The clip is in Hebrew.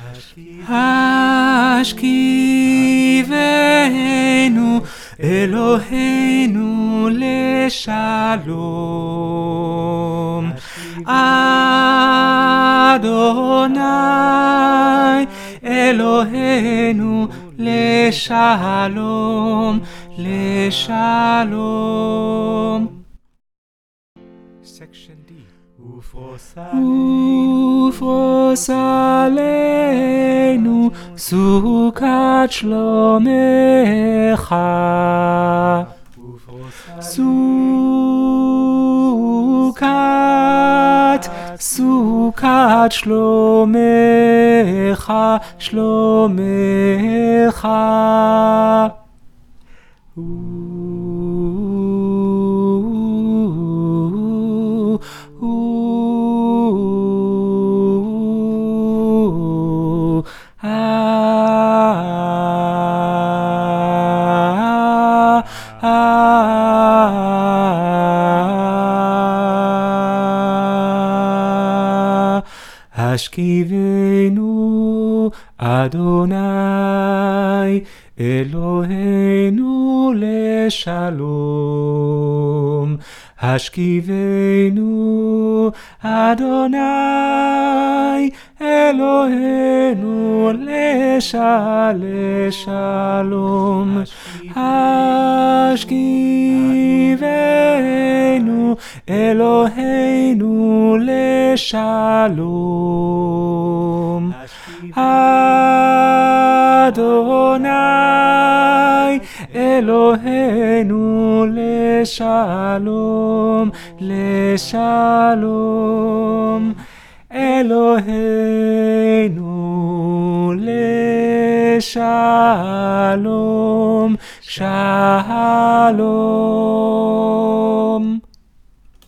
השכיבנו אלוהינו לשלום. אדוני אלוהינו לשלום, לשלום. Section D. ופרוס עלינו סוכת שלומך. סוכת שלומך, שלומך. השכיבנו אדוני אלוהינו לשלום. השכיבנו אדוני אלוהינו לשלום. השכיבנו אלוהינו לשלום. אדוני אלוהינו לשלום, לשלום. אלוהינו לשלום, שלום.